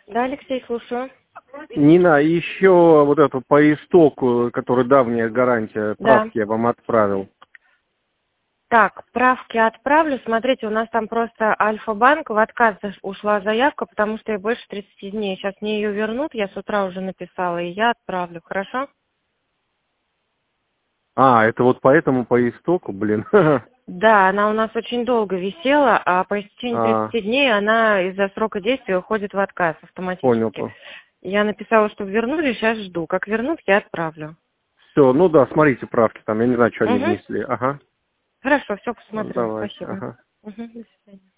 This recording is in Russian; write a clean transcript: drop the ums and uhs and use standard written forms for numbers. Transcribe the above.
Да, Алексей, слушаю. Нина, еще вот эту по истоку, который давняя гарантия, Да. правки я вам отправил. Так, правки отправлю. Смотрите, у нас там просто Альфа-банк, в отказ ушла заявка, потому что ей больше 30 дней. Сейчас мне ее вернут, я с утра уже написала, и я отправлю. Хорошо? А, это вот поэтому по истоку, блин. Да, она у нас очень долго висела, а по истечении А, 30 дней она из-за срока действия уходит в отказ понял. автоматически. Я написала, чтобы вернули, сейчас жду. Как вернут, я отправлю. Все, ну да, смотрите правки там, я не знаю, что они Угу. внесли. Ага, Хорошо, все посмотрю. давайте, Спасибо. ага. Угу, до свидания.